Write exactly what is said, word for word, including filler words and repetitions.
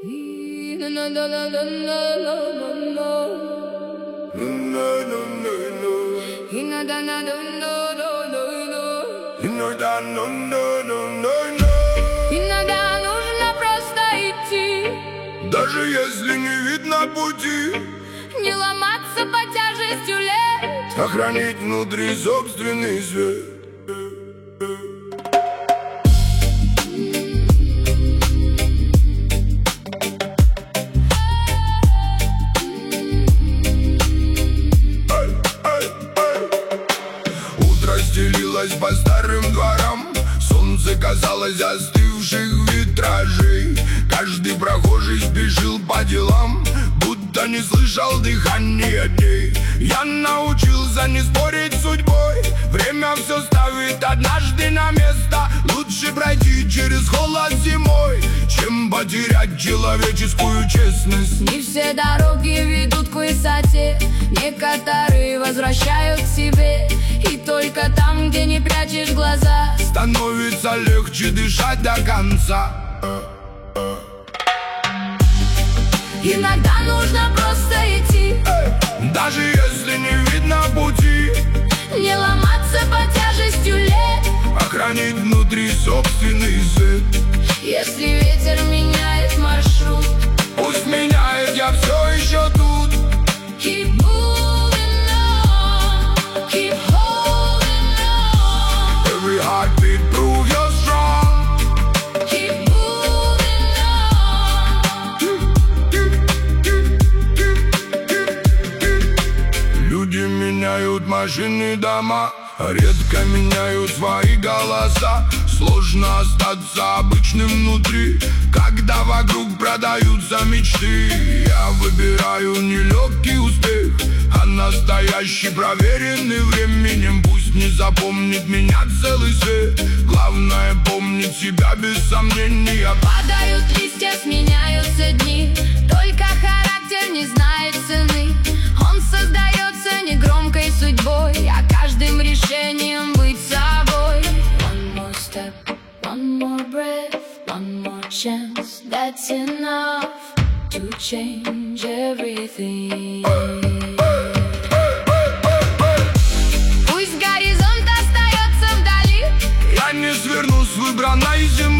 Иногда нужно просто идти, даже если не видно пути. Не ломаться под тяжестью лет, сохранить внутри собственный свет. Стелилась по старым дворам, солнце казалось застывших витражей. Каждый прохожий спешил по делам, будто не слышал дыхания дней. Я научился не спорить с судьбой, время все ставит однажды на место. Лучше пройти через холод зимой, чем потерять человеческую честность. Не все дороги ведут к высоте, некоторые возвращают к себе. И только там, где не прячешь глаза, становится легче дышать до конца. Иногда нужно просто идти, даже если не видно пути. Не ломаться под тяжестью лет, охранить внутри собственный свет. Если ветер меняет маршрут, пусть меняет, я все еще тут. Keep moving on, keep holding on. Every heartbeat prove you're strong. Keep moving on. Люди меняют машины, дома, редко меняют свои голоса. Сложно остаться обычным внутри, когда вокруг продаются мечты. Я выбираю не легкий успех, а настоящий, проверенный временем. Пусть не запомнит меня целый свет, главное помнить себя без сомнения. Падают листья, сменяются дни, только характер не знает цены. Он создается негромкой судьбой, а каждым решением быть собой. One more step, one more breath, one more chance. That's enough to change everything. Пусть горизонт остается вдали, я не сверну с выбранной земли.